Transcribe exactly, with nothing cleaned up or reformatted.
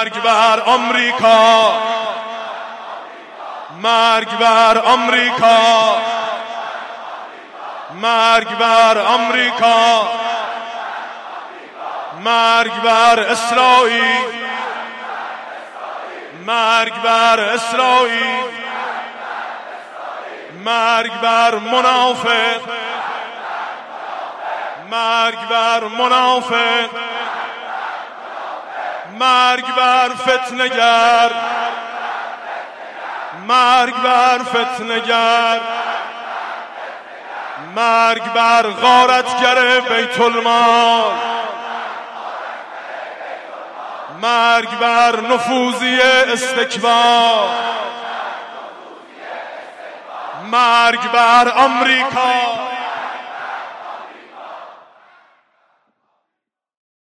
مرگ بر آمریکا، مرگ بر آمریکا، مرگ بر آمریکا، مرگ بر اسرائیل، مرگ بر اسرائیل، مرگ بر منافق، مرگ بر منافق، مرگ بر فتنه‌گر، مرگ بر فتنه‌گر، مرگ بر غارتگر بیت المال، مرگ بر نفوذی استکبار، مرگ بر آمریکا.